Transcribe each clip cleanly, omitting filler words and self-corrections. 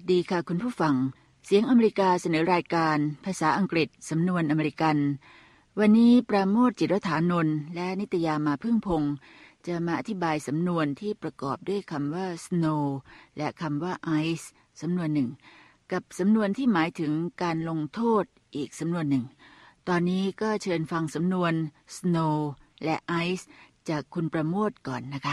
ดีค่ะคุณผู้ฟังเสียงอเมริกาเสนอรายการภาษาอังกฤษสำนวนอเมริกันวันนี้ปราโมท จิรฐานนท์และนิตยามาพึ่งพงษ์จะมาอธิบายสำนวนที่ประกอบด้วยคำว่า snow และคำว่า ice สำนวนหนึ่งกับสำนวนที่หมายถึงการลงโทษอีกสำนวนหนึ่งตอนนี้ก็เชิญฟังสำนวน snow และ ice จากคุณประโมทก่อนนะคะ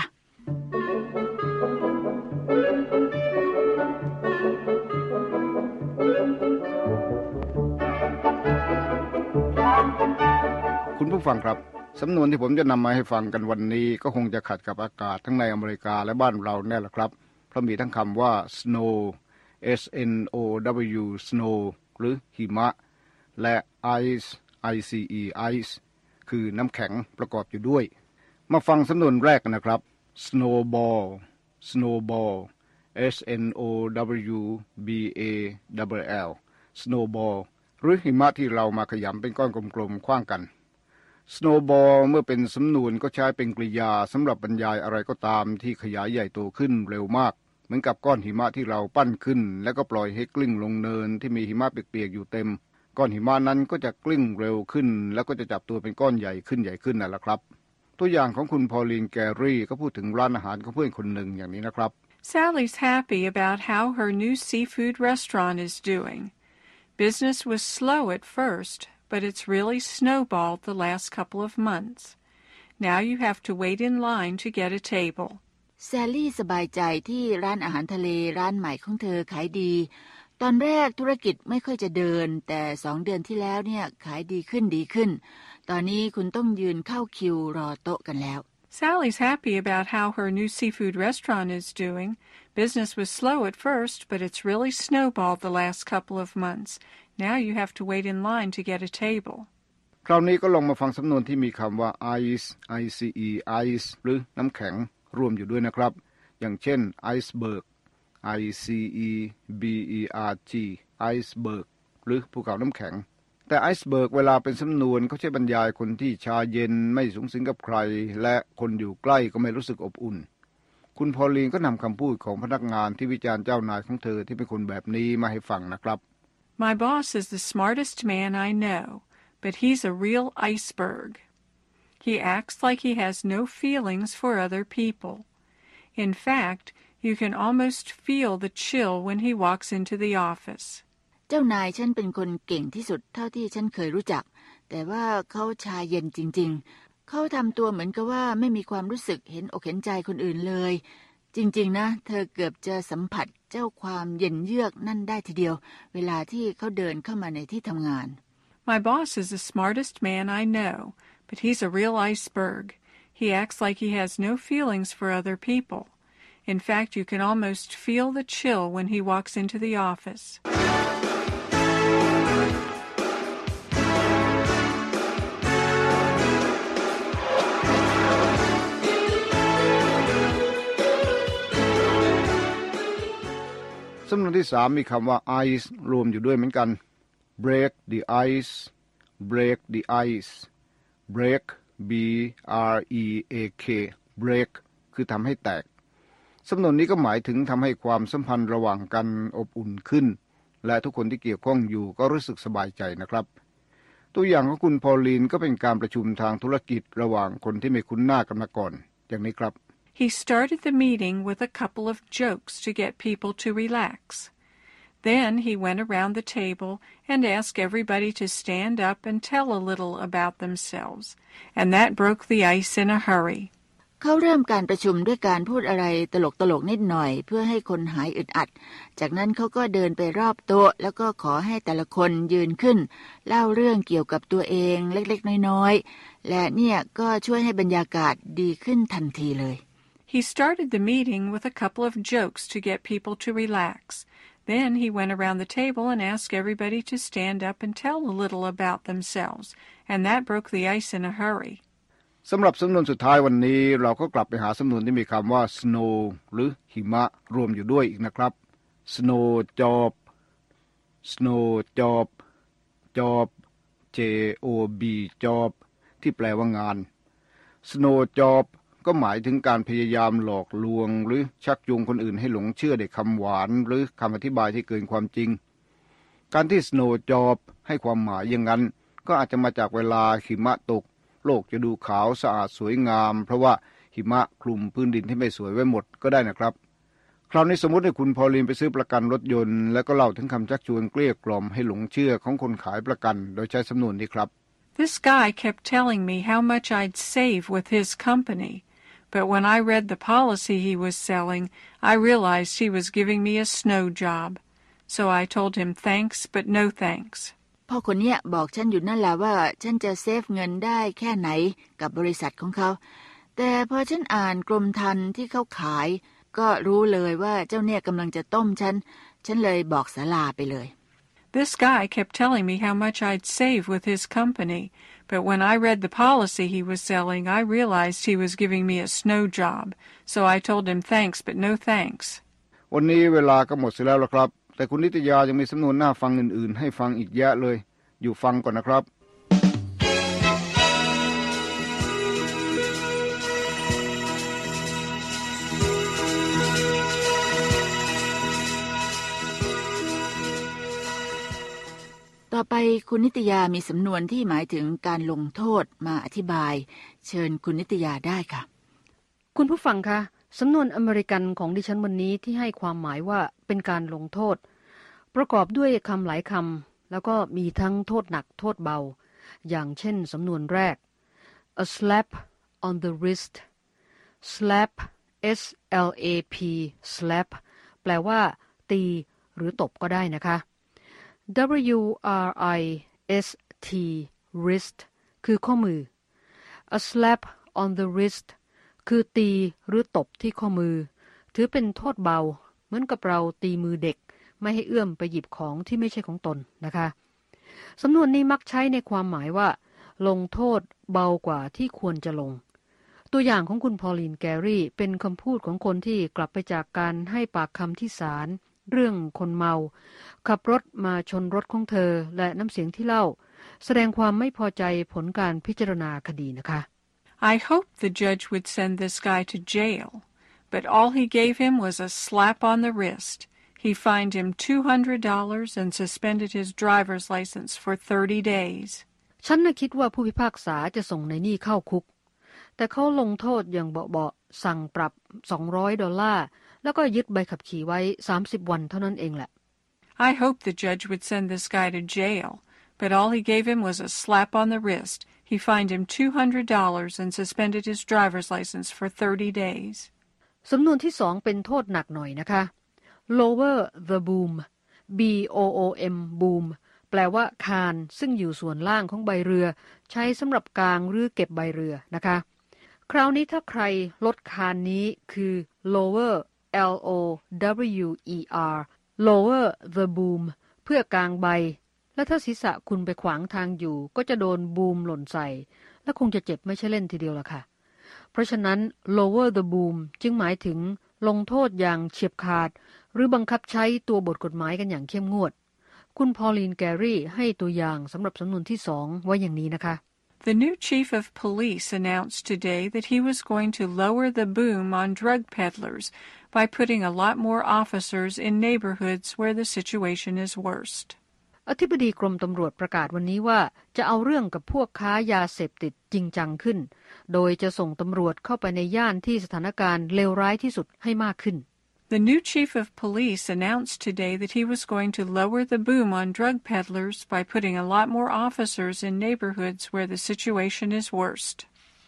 คุณผู้ฟังครับสำนวนที่ผมจะนำมาให้ฟังกันวันนี้ก็คงจะขัดกับอากาศทั้งในอเมริกาและบ้านเราแน่ละครับเพราะมีทั้งคำว่า snow s n o w snow หรือหิมะและ ice ice ice คือน้ำแข็งประกอบอยู่ด้วยมาฟังสำนวนแรกกันนะครับ snowball snowball s n o w b a l l snowball หรือหิมะที่เรามาขยำเป็นก้อนกลมๆขว้างกันsnowball เมื่อเป็นสำนวนก็ใช้เป็นกริยาสำหรับบรรยายอะไรก็ตามที่ขยายใหญ่โตขึ้นเร็วมากเหมือนกับก้อนหิมะที่เราปั้นขึ้นแล้วก็ปล่อยให้กลิ้งลงเนินที่มีหิมะเปียกๆอยู่เต็มก้อนหิมะนั้นก็จะกลิ้งเร็วขึ้นแล้วก็จะจับตัวเป็นก้อนใหญ่ขึ้นนั่นแหละครับตัวอย่างของคุณพอลีนแกรี่ก็พูดถึงร้านอาหารของเพื่อนคนหนึ่งอย่างนี้นะครับ Sally's happy about how her new seafood restaurant is doing. Business was slow at first.But it's really snowballed the last couple of months. Now you have to wait in line to get a table. แซลลี่สบายใจที่ร้านอาหารทะเลร้านใหม่ของเธอขายดีตอนแรกธุรกิจไม่ค่อยจะเดินแต่2 เดือนที่แล้วเนี่ยขายดีขึ้นตอนนี้คุณต้องยืนเข้าคิวรอโต๊ะกันแล้ว Sally's happy about how her new seafood restaurant is doing. Business was slow at first, but it's really snowballed the last couple of months.Now you have to wait in line to get a table. คราวนี้ก็ลองมาฟังสำนวนที่มีคำว่า ice ice ice หรือน้ำแข็งรวมอยู่ด้วยนะครับอย่างเช่น iceberg i c e b e r g iceberg หรือภูเขาน้ำแข็งแต่ iceberg เวลาเป็นสำนวนเขาใช้บรรยายคนที่ชาเย็นไม่สุงสิงกับใครและคนอยู่ใกล้ก็ไม่รู้สึกอบอุ่นคุณพอลีนก็นำคำพูดของพนักงานที่วิจารณ์เจ้านายของเธอที่เป็นคนแบบนี้มาให้ฟังนะครับ My boss is the smartest man I know, but he's a real iceberg. He acts like he has no feelings for other people. In fact, you can almost feel the chill when he walks into the office. เจ้านายฉันเป็นคนเก่งที่สุดเท่าที่ฉันเคยรู้จักแต่ว่าเขาชาเย็นจริงๆเขาทำตัวเหมือนกับว่าไม่มีความรู้สึกเห็นอกเห็นใจคนอื่นเลยจริงๆนะเธอเกือบจะสัมผัสเจ้าความเย็นเยือกนั่นได้ทีเดียวเวลาที่เขาเดินเข้ามาในที่ทำงาน My boss is the smartest man I know, but he's a real iceberg. He acts like he has no feelings for other people. In fact, you can almost feel the chill when he walks into the office. สำนวนที่3มีคำว่า ice รวมอยู่ด้วยเหมือนกัน break the ice break the ice break b r e a k break คือทำให้แตกสำนวนนี้ก็หมายถึงทำให้ความสัมพันธ์ระหว่างกันอบอุ่นขึ้นและทุกคนที่เกี่ยวข้องอยู่ก็รู้สึกสบายใจนะครับตัวอย่างของคุณพอลีนก็เป็นการประชุมทางธุรกิจระหว่างคนที่ไม่คุ้นหน้ากันมาก่อนอย่างนี้ครับ He started the meeting with a couple of jokes to get people to relax. Then he went around the table and asked everybody to stand up and tell a little about themselves, and that broke the ice in a hurry. เขาเริ่มการประชุมด้วยการพูดอะไรตลกๆนิดหน่อยเพื่อให้คนหายอึดอัดจากนั้นเขาก็เดินไปรอบโต๊ะแล้วก็ขอให้แต่ละคนยืนขึ้นเล่าเรื่องเกี่ยวกับตัวเองเล็กๆน้อยๆและเนี่ยก็ช่วยให้บรรยากาศดีขึ้นทันทีเลย He started the meeting with a couple of jokes to get people to relax. Then he went around the table and asked everybody to stand up and tell a little about themselves, and that broke the ice in a hurry. สำหรับสำนวนสุดท้ายวันนี้เราก็กลับไปหาสำนวนที่มีคำว่า snow หรือหิมะรวมอยู่ด้วยอีกนะครับ snow job snow job job j o b job ที่แปลว่างาน snow job ก็หมายถึงการพยายามหลอกลวงหรือชักจูงคนอื่นให้หลงเชื่อในคำหวานหรือคำอธิบายที่เกินความจริงการที่ snow job ให้ความหมายอย่างนั้นก็อาจจะมาจากเวลาหิมะตกโลกจะดูขาวสะอาดสวยงามเพราะว่าหิมะคลุมพื้นดินที่ไม่สวยไว้หมดก็ได้นะครับคราวนี้สมมติให้คุณพอลินไปซื้อประกันรถยนต์แล้วก็เล่าถึงคำชักชวนเกลี้ยกล่อมให้หลงเชื่อของคนขายประกันโดยใช้สำนวนนี้ครับ This guy kept telling me how much I'd save with his company, but when I read the policy he was selling, I realized he was giving me a snow job. So I told him thanks, but no thanks. พ่อคนเนี้ยบอกฉันอยู่นั่นแหละว่าฉันจะเซฟเงินได้แค่ไหนกับบริษัทของเขาแต่พอฉันอ่านกรมธรรม์ที่เขาขายก็รู้เลยว่าเจ้าเนี่ยกำลังจะต้มฉันเลยบอกศาลาไปเลย This guy kept telling me how much I'd save with his company, but when I read the policy he was selling, I realized he was giving me a snow job. So I told him thanks, but no thanks. วันนี้เวลาก็หมดเสียแล้วล่ะครับแต่คุณนิตยายังมีสำนวนน่าฟังอื่นๆให้ฟังอีกเยอะเลยอยู่ฟังก่อนนะครับต่อไปคุณนิตยามีสำนวนที่หมายถึงการลงโทษมาอธิบายเชิญคุณนิตยาได้ค่ะคุณผู้ฟังคะสำนวนอเมริกันของดิฉันวันนี้ที่ให้ความหมายว่าเป็นการลงโทษประกอบด้วยคำหลายคำแล้วก็มีทั้งโทษหนักโทษเบาอย่างเช่นสำนวนแรก a slap on the wrist slap S-L-A-P slap แปลว่าตีหรือตบก็ได้นะคะ W-R-I-S-T wrist คือข้อมือ a slap on the wrist คือตีหรือตบที่ข้อมือถือเป็นโทษเบาเหมือนกับเราตีมือเด็กไม่ให้เอื้อมไปหยิบของที่ไม่ใช่ของตนนะคะสำนวนนี้มักใช้ในความหมายว่าลงโทษเบากว่าที่ควรจะลงตัวอย่างของคุณพอลินแกรี่เป็นคำพูดของคนที่กลับไปจากการให้ปากคำที่ศาลเรื่องคนเมาขับรถมาชนรถของเธอและน้ำเสียงที่เล่าแสดงความไม่พอใจผลการพิจารณาคดีนะคะ I hoped the judge would send this guy to jail, but all he gave him was a slap on the wrist.He fined him $200 and suspended his driver's license for 30 days. ฉันน่ะคิดว่าผู้พิพากษาจะส่งในนี่เข้าคุกแต่เขาลงโทษอย่างเบาๆสั่งปรับ$200แล้วก็ยึดใบขับขี่ไว้30วันเท่านั้นเองแหละ I hoped the judge would send this guy to jail, but all he gave him was a slap on the wrist. He fined him $200 and suspended his driver's license for 30 days. สำนวนที่สองเป็นโทษหนักหน่อยนะคะlower the boom B-O-O-M boom แปลว่าคานซึ่งอยู่ส่วนล่างของใบเรือใช้สำหรับกางหรือเก็บใบเรือนะคะคราวนี้ถ้าใครลดคานนี้คือ lower L-O-W-E-R lower the boom เพื่อกางใบและถ้าศีรษะคุณไปขวางทางอยู่ก็จะโดนบูมหล่นใส่และคงจะเจ็บไม่ใช่เล่นทีเดียวล่ะค่ะเพราะฉะนั้น lower the boom จึงหมายถึงลงโทษอย่างเฉียบขาดหรือบังคับใช้ตัวบทกฎหมายกันอย่างเข้มงวดคุณพอลินแกรี่ให้ตัวอย่างสำหรับสำนวนที่สองไว้อย่างนี้นะคะ The new chief of police announced today that he was going to lower the boom on drug peddlers by putting a lot more officers in neighborhoods where the situation is worst. อธิบดีกรมตำรวจประกาศวันนี้ว่าจะเอาเรื่องกับพวกค้ายาเสพติดจริงจังขึ้นโดยจะส่งตำรวจเข้าไปในย่านที่สถานการณ์เลวร้ายที่สุดให้มากขึ้น The new chief of police announced today that he was going to lower the boom on drug peddlers by putting a lot more officers in neighborhoods where the situation is worst.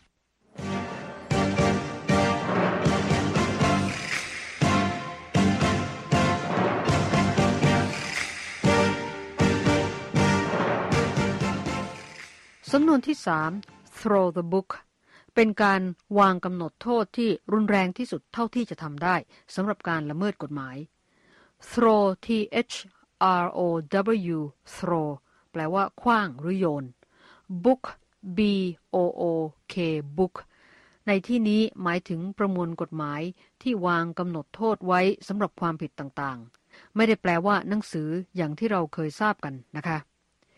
สำนวนที่3 throw the book เป็นการวางกำหนดโทษที่รุนแรงที่สุดเท่าที่จะทำได้สำหรับการละเมิดกฎหมาย throw T-H-R-O-W throw แปลว่าขว้างหรือโยน book B-O-O-K book ในที่นี้หมายถึงประมวลกฎหมายที่วางกำหนดโทษไว้สำหรับความผิดต่างๆไม่ได้แปลว่าหนังสืออย่างที่เราเคยทราบกันนะคะ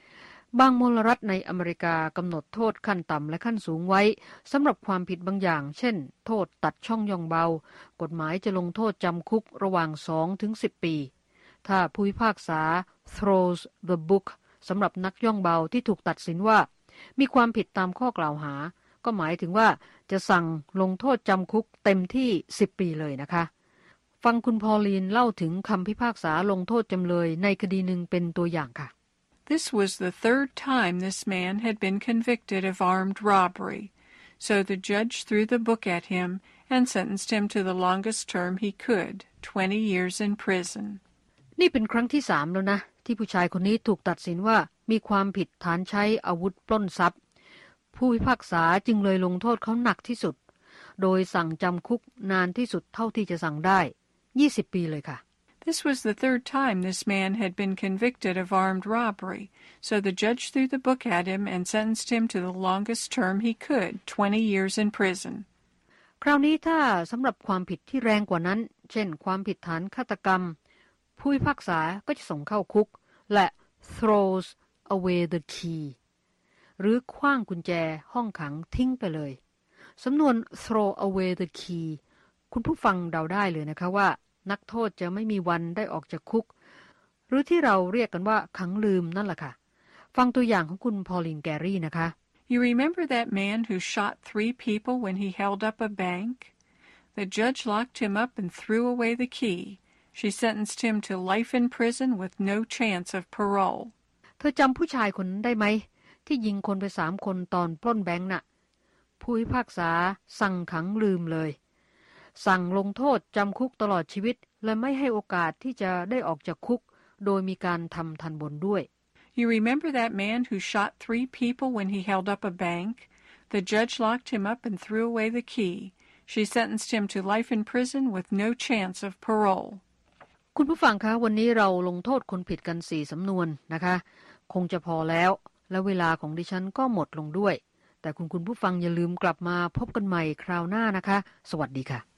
บางมลรัฐในอเมริกากำหนดโทษขั้นต่ำและขั้นสูงไว้สำหรับความผิดบางอย่างเช่นโทษตัดช่องย่องเบากฎหมายจะลงโทษจำคุกระหว่าง 2-10 ปีถ้าผู้พิพากษา throws the book สำหรับนักย่องเบาที่ถูกตัดสินว่ามีความผิดตามข้อกล่าวหาก็หมายถึงว่าจะสั่งลงโทษจำคุกเต็มที่10 ปีเลยนะคะฟังคุณพอลีนเล่าถึงคำพิพากษาลงโทษจำเลยในคดีหนึ่งเป็นตัวอย่างค่ะ This was the third time this man had been convicted of armed robbery, so the judge threw the book at him and sentenced him to the longest term he could, 20 years in prison. นี่เป็นครั้งที่3แล้วนะที่ผู้ชายคนนี้ถูกตัดสินว่ามีความผิดฐานใช้อาวุธปล้นทรัพย์ผู้พิพากษาจึงเลยลงโทษเขาหนักที่สุดโดยสั่งจำคุกนานที่สุดเท่าที่จะสั่งได้20 ปีเลยค่ะ This was the third time this man had been convicted of armed robbery, so the judge threw the book at him and sentenced him to the longest term he could, 20 years in prison. คราวนี้ถ้าสำหรับความผิดที่แรงกว่านั้นเช่นความผิดฐานฆาตกรรมผู้พิพากษาก็จะส่งเข้าคุกและ throws away the key หรือขว้างกุญแจห้องขังทิ้งไปเลยสำนวน throw away the key คุณผู้ฟังเดาได้เลยนะคะว่านักโทษจะไม่มีวันได้ออกจากคุกหรือที่เราเรียกกันว่าขังลืมนั่นแหละค่ะฟังตัวอย่างของคุณพอลินแกรี่นะคะ You remember that man who shot 3 people when he held up a bank? The judge locked him up and threw away the key. She sentenced him to life in prison with no chance of parole. เธอจำผู้ชายคนนั้นได้ไหมที่ยิงคนไป3 คนตอนปล้นแบงค์น่ะผู้พิพากษาสั่งขังลืมเลยสั่งลงโทษจำคุกตลอดชีวิตและไม่ให้โอกาสที่จะได้ออกจากคุกโดยมีการทำทันบนด้วย You remember that man who shot 3 people when he held up a bank? The judge locked him up and threw away the key. She sentenced him to life in prison with no chance of parole. คุณผู้ฟังคะวันนี้เราลงโทษคนผิดกัน4 สำนวนนะคะคงจะพอแล้วและเวลาของดิฉันก็หมดลงด้วยแต่คุณผู้ฟังอย่าลืมกลับมาพบกันใหม่คราวหน้านะคะสวัสดีค่ะ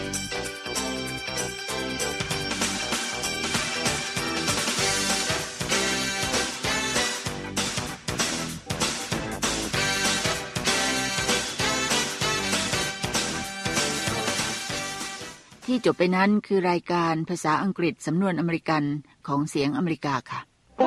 ที่จบไปนั้นคือรายการภาษาอังกฤษสำนวนอเมริกันของเสียงอเมริกาค่ะ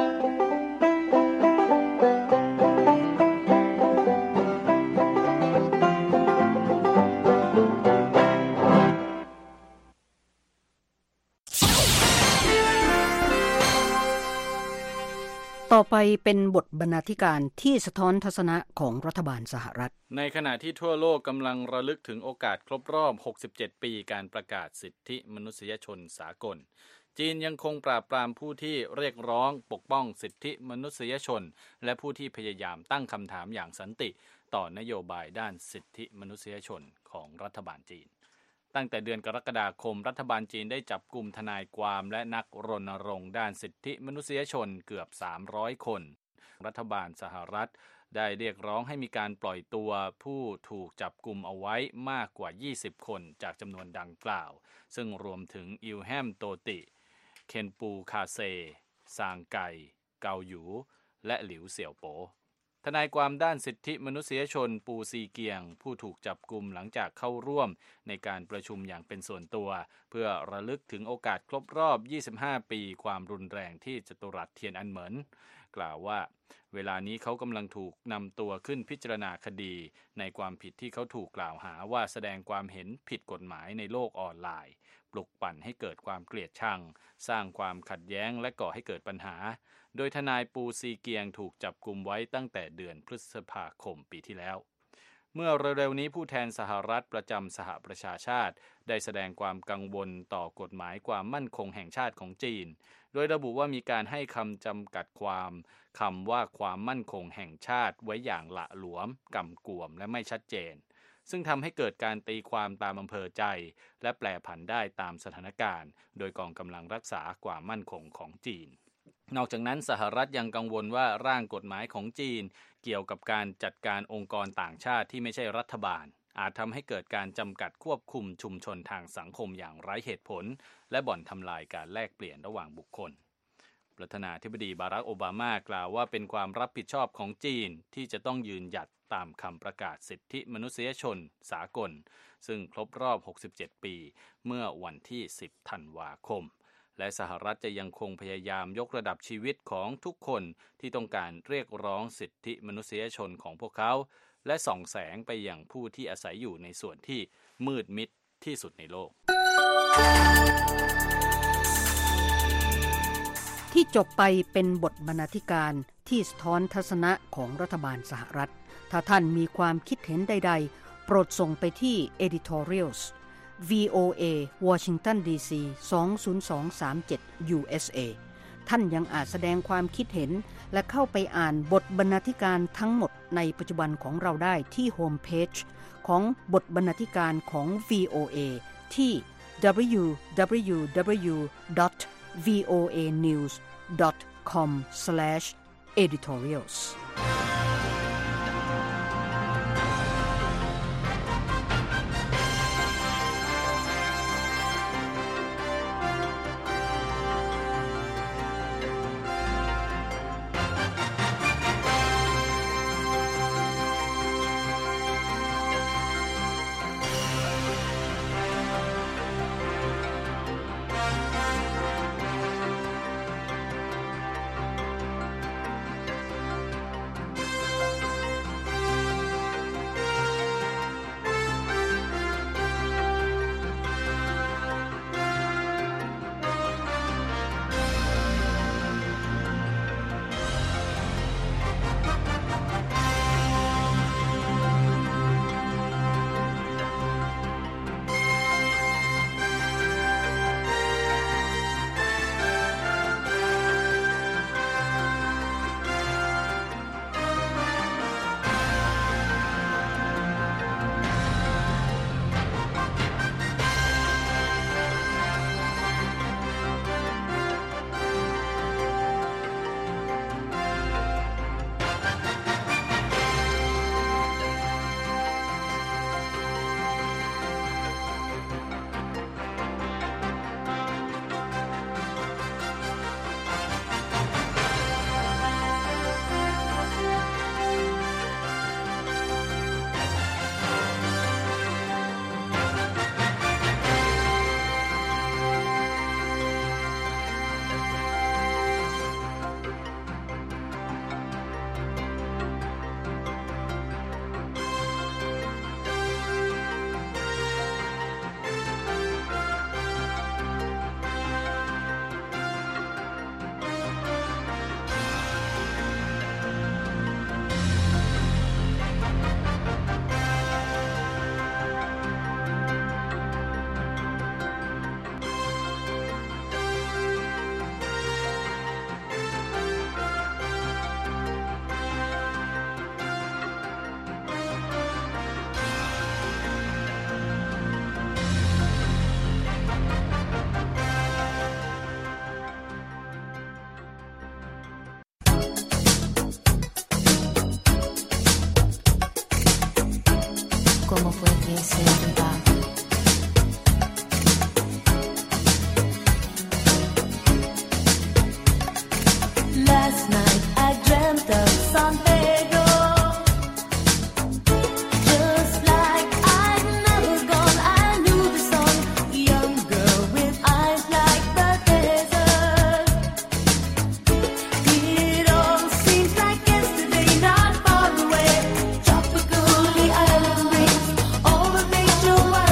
ต่อไปเป็นบทบรรณาธิการที่สะท้อนทัศนะของรัฐบาลสหรัฐในขณะที่ทั่วโลกกำลังระลึกถึงโอกาสครบรอบ67 ปีการประกาศสิทธิมนุษยชนสากลจีนยังคงปราบปรามผู้ที่เรียกร้องปกป้องสิทธิมนุษยชนและผู้ที่พยายามตั้งคำถามอย่างสันติต่อนโยบายด้านสิทธิมนุษยชนของรัฐบาลจีนตั้งแต่เดือนกรกฎาคมรัฐบาลจีนได้จับกุมทนายความและนักรณรงค์ด้านสิทธิมนุษยชนเกือบ300 คนรัฐบาลสหรัฐได้เรียกร้องให้มีการปล่อยตัวผู้ถูกจับกุมเอาไว้มากกว่า20 คนจากจำนวนดังกล่าวซึ่งรวมถึงอิลแฮมโตติเคนปูคาเซซางไกเกาหยูและหลิวเสี่ยวโปทนายความด้านสิทธิมนุษยชนปูซีเกียงผู้ถูกจับกุมหลังจากเข้าร่วมในการประชุมอย่างเป็นส่วนตัวเพื่อระลึกถึงโอกาสครบรอบ25 ปีความรุนแรงที่จตุรัสเทียนอันเหมินกล่าวว่าเวลานี้เขากำลังถูกนำตัวขึ้นพิจารณาคดีในความผิดที่เขาถูกกล่าวหาว่าแสดงความเห็นผิดกฎหมายในโลกออนไลน์ปลุกปั่นให้เกิดความเกลียดชังสร้างความขัดแย้งและก่อให้เกิดปัญหาโดยทนายปูซีเกียงถูกจับกุมไว้ตั้งแต่เดือนพฤษภาคมปีที่แล้วเมื่อเร็วๆนี้ผู้แทนสหรัฐประจำสหประชาชาติได้แสดงความกังวลต่อกฎหมายความมั่นคงแห่งชาติของจีนโดยระบุว่ามีการให้คำจำกัดความคำว่าความมั่นคงแห่งชาติไว้อย่างหละหลวมกำกวมและไม่ชัดเจนซึ่งทำให้เกิดการตีความตามอำเภอใจและแปรผันได้ตามสถานการณ์โดยกองกำลังรักษาความมั่นคงของจีนนอกจากนั้นสหรัฐยังกังวลว่าร่างกฎหมายของจีนเกี่ยวกับการจัดการองค์กรต่างชาติที่ไม่ใช่รัฐบาลอาจทำให้เกิดการจำกัดควบคุมชุมชนทางสังคมอย่างไร้เหตุผลและบ่อนทำลายการแลกเปลี่ยนระหว่างบุคคลประธานาธิบดีบารักโอบามากล่าวว่าเป็นความรับผิดชอบของจีนที่จะต้องยืนหยัดตามคำประกาศสิทธิมนุษยชนสากลซึ่งครบรอบ67ปีเมื่อวันที่10ธันวาคมและสหรัฐจะยังคงพยายามยกระดับชีวิตของทุกคนที่ต้องการเรียกร้องสิทธิมนุษยชนของพวกเขาและส่องแสงไปยังผู้ที่อาศัยอยู่ในส่วนที่มืดมิดที่สุดในโลกที่จบไปเป็นบทบรรณาธิการที่สะท้อนทัศนะของรัฐบาลสหรัฐถ้าท่านมีความคิดเห็นใดๆโปรดส่งไปที่ editorials VOA Washington DC 20237 USA ท่านยังอาจแสดงความคิดเห็นและเข้าไปอ่านบทบรรณาธิการทั้งหมดในปัจจุบันของเราได้ที่โฮมเพจของบทบรรณาธิการของ VOA ที่ www.voanews.com/editorials ¿Cómo fue que se va? Last night I dreamt of San Pedro, just like I'd never gone. I knew the song, young girl with eyes like the desert. It all seems like yesterday, not far away. Tropical, the island breeze, all the nature.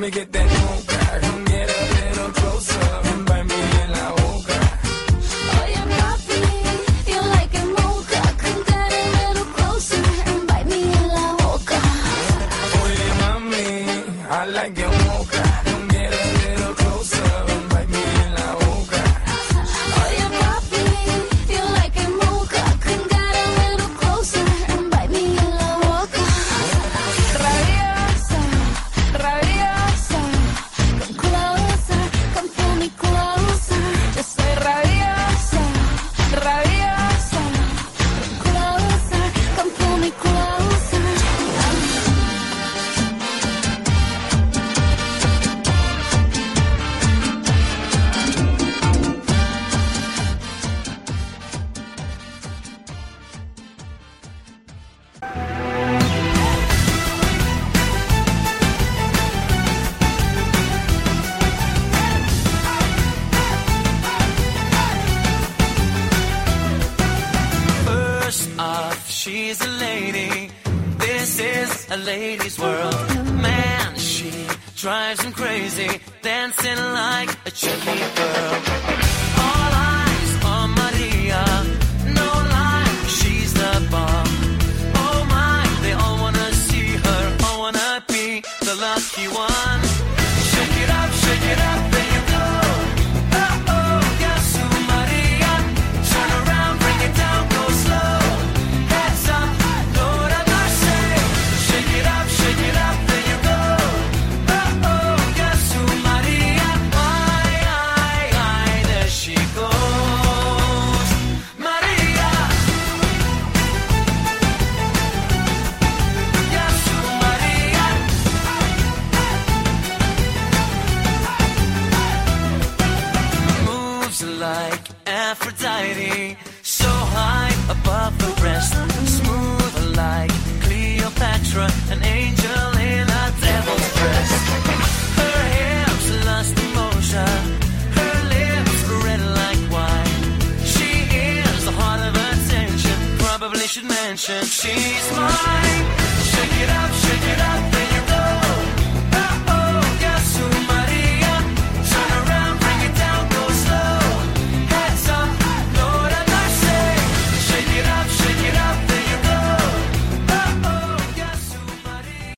me get that mocha. Come get a little closer and bite me in la boca. Oye, papi, you like it mocha. Come get a little closer and bite me in la boca. Oye, mami, I like your mocha. Come get a little closer and bite me in la boca. Oye, papi, you like it mocha. Come get a little closer and bite me in la boca. Rabiosa, rabiosa, come closer, come pull me closer. Just say rabiosa, rabiosa, come closer, come pull me closer. First off, she's a lady. This is a lady's world. Man, she drives him crazy, dancing like a chutney girl. All eyes on Maria. No lie, she's the bomb. Oh my, they all wanna see her, all wanna be the lucky one. Shake it up, there you go. Oh oh, Yasu Maria. Turn around, bring it down, go slow. Heads up, Lord have mercy. Shake it up, there you go. Oh oh, Yasu Maria. Ay, there she goes. Maria. Yasu Maria. Moves like Aphrodite, so high above the rest. Smooth like Cleopatra, an angel in a devil's dress. Her hips lust emotion, her lips red like wine. She is the heart of attention, probably should mention she's mine. Shake it up, there you go. Oh oh, Yasu Maria. Turn around, bring it down, go slow. Heads up, Lord have mercy. Shake it up, there you go. Oh oh, Yasu Maria.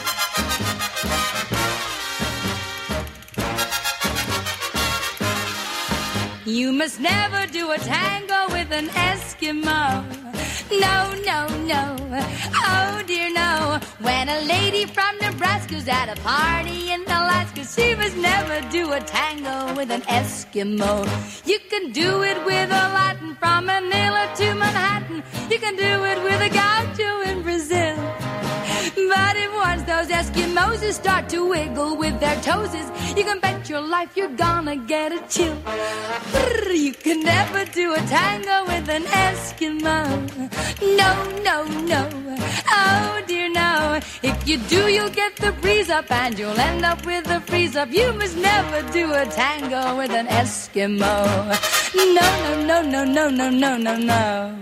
You must never do a tango with an Eskimo. No, no, no. Oh dear, no. When a lady from Nebraska's at a party in Alaska, she must never do a tango with an Eskimo. You can do it with a Latin from Manila to Manhattan. You can do it with a gaucho in Brazil. But if once those Eskimos start to wiggle with their toesies, you can bet your life you're gonna get a chill. You can never do a tango with an Eskimo. No, no, no. Oh dear, no. If you do, you'll get the breeze up and you'll end up with a freeze up. You must never do a tango with an Eskimo. No, no, no, no, no, no, no, no, no.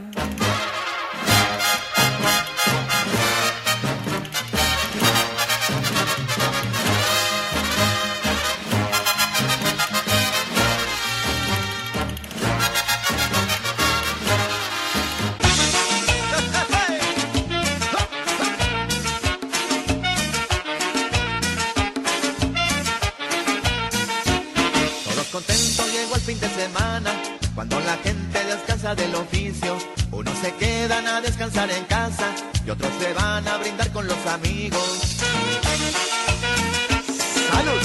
Contento llegó el fin de semana, cuando la gente descansa del oficio. Unos se quedan a descansar en casa y otros se van a brindar con los amigos. ¡Salud!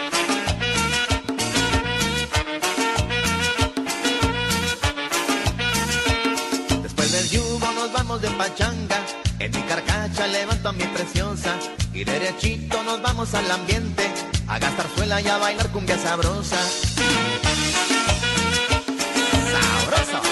Después del yugo nos vamos de pachanga, en mi carcacha levanto a mi preciosa y derechito nos vamos al ambiente, a gastar suela y a bailar cumbia sabrosa. ¡Sabroso!